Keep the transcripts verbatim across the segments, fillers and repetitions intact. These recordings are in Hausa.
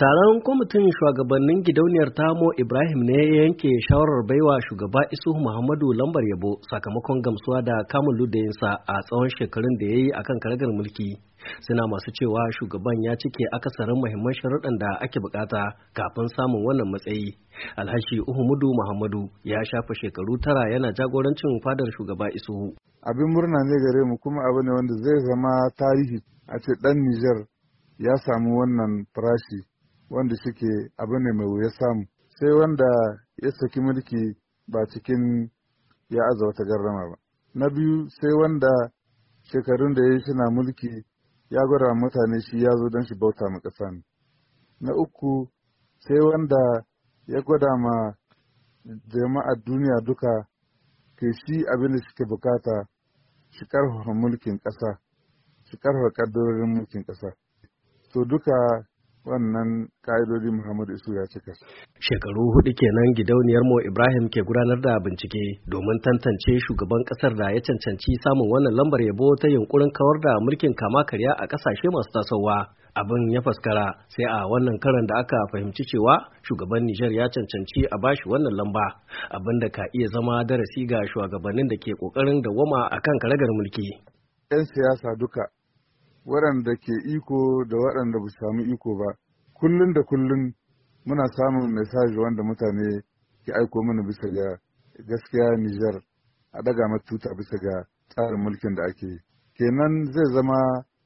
Taron kwamitin shugabannin gidauniyar Tamo Ibrahim ne ya yanke shawarar baiwa shugaba Isuhu Muhammadu lambar yabo sakamakon gamsuwa da kamun ludayinsa a tsawon shekarun da ya yi akan karagar mulki. Suna masu cewa shugaban ya cike akasarin muhimman sharuɗan da ake bukata kafin samun wannan matsayi. Alhaji Uhumudu Muhammadu ya shafa shekaru tara yana jagorancin fadar shugaba Isuhu. Abin murna ne gare mu kuma abu ne wanda zai zama tarihi a ce ɗan Nijar ya samu wannan farashi. Wanda suke abu ne mai wuya samu sai wanda ya saki mulki ba cikin ya aza wata garrama ba. Na biyu sai wanda shekarun da ya yi suna mulki ya gwada mutane shi ya zo don shi bauta ma ƙasa ne. Na uku sai wanda ya gwada ma jama'ar duniya duka ke shi abin da suke bukata shi karfafa mulkin ƙasa, shi karfafa ƙaddarorin mulkin ƙasa. To duka wannan ka'idodi Muhammadu Isu ya cika. Shekaru hudu kenan gidauniyar Mo Ibrahim ke gudanar da bincike domin tantance shugaban kasar da ya cancanci samun wannan lambar yabo ta yunkurin kawar da mulkin kama karya a kasashe masu tasowa. Abin ya faskara sai a wannan karan da aka fahimci cewa shugaban Nijar ya cancanci a bashi wannan lamba, abin da ka iya zama darasi ga shugabannin da ke kokarin dawwama akan karagar mulki. 'Yan siyasa duka waɗanda ke iko da waɗanda ba su samu iko ba, kullum da kullum muna samun mesaji wanda mutane ke aiko mana bisa ga gaskiya Nijar a daga matuta bisa ga tsarin mulkin da ake yi. Kenan zai zama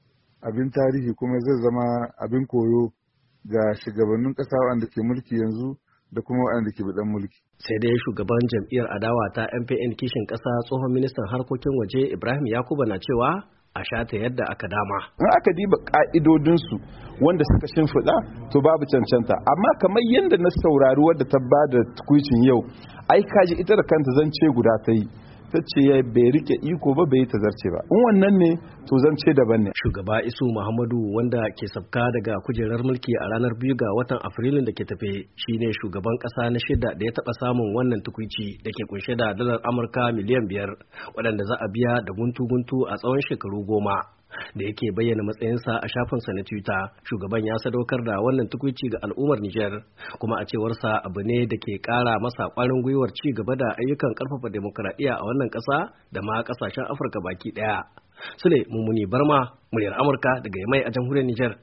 abin tarihi kuma zai zama abin koyo ga shugabannin ƙasa waɗanda ke mulki yanzu da kuma waɗanda ke bidan mulki. Sai dai shugaban jam'iyyar adawa ta M P N kishin ƙasa tsohon ministan harkokin waje Ibrahim Yakuba na cewa a shata yadda aka dama. In aka diba ka'idodinsu wanda suka shimfiɗa to babu cancanta, amma kamar yadda na saurari wadda ta ba da tukuicin yau, ai kaji ita da kanta zance guda ta yi, ta ce ya bai rike iko ba bai ta zarce ba. In wannan ne to zance daban ne. Shugaba Isu Muhammadu wanda ke sabka daga kujerar mulki a ranar biyu ga watan Afrilun da ke tafe shine shugaban ƙasa na shida da ya taɓa samun wannan tukuici da ke kunshe da dalar Amurka miliyan biyar waɗanda za a biya da guntu-guntu a tsawon shekaru goma. Da yake bayyana matsayinsa a shafinsa na Twitter, shugaban ya sadaukar da wannan tukuici ga al'ummar Nijar, kuma a cewarsa abu ne da ke ƙara masa ƙwarin gwiwar ci gaba da ayyukan ƙarfafa demokuraɗiyya a wannan ƙasa da ma ƙasashen Afirka baki ɗaya. Sule Mummuni Barma, muryar Amurka daga Yamai a jamhuriyar Nijar.